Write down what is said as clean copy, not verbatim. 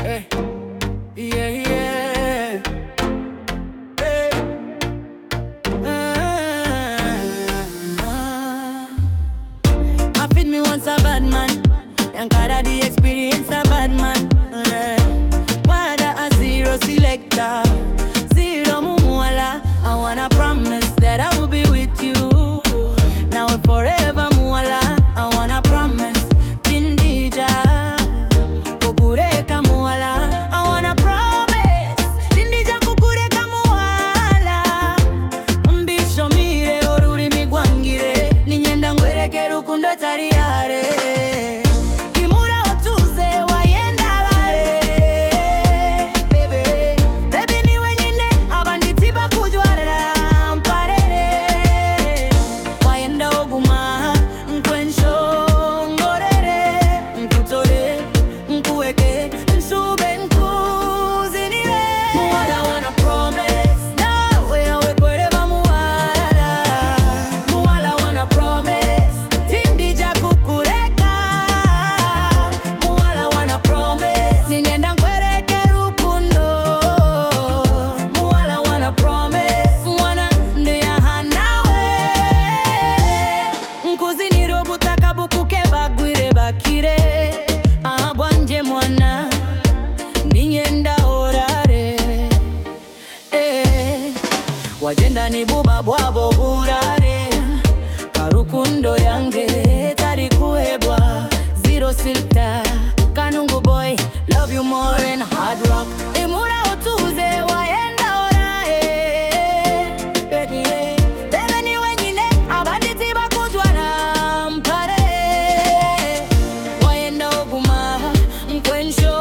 Yeah, yeah. Hey. I feel me once a bad man, and got the experience a bad man. Wada a zero selector, zero muwala. I wanna promise that I will be with you now and forever muwala. I wanna promise Tindija kukureka muwala. I wanna promise Tindija kukureka muwala. Mbisho mire oruri migwangire ninyenda ngwereke rukundo tariyare. Kimura otuze wayenda bare baby baby ni wenyine abanditsi bakujwarira mparere. Wayenda oguma nkwensho ngorere nkutore nkuweke nsube nkuzinire. Muwala wanna promise nawe awekoreva muwala. Muwala wanna promise Tindija kukureka. Muwala wanna promise ninyenda ngwereke rukundo. Muwala wanna promise mwana ndiyaha nawe. Nkuziniro butaka bukuke bagwire bakire. Bwanje mwana ninyenda orare. Wagenda ni buba bwabo burare. Karukundo yange tari kuhebwa. Zero filter Kanungu boy, love you more than hard rock. Imura otuze wayenda orae. Bebe ni wenyine abanditsi bakujwara mpare. Wayenda oguma nkwensho